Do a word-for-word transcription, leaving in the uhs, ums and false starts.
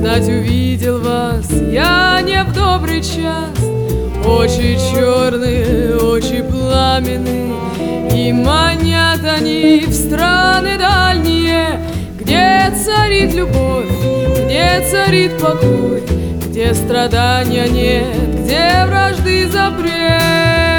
знать увидел вас я не в добрый час. Очи черные, очи пламенные, и манят они в страны дальние, где царит любовь, где царит покой, где страдания нет, где вражды запрет.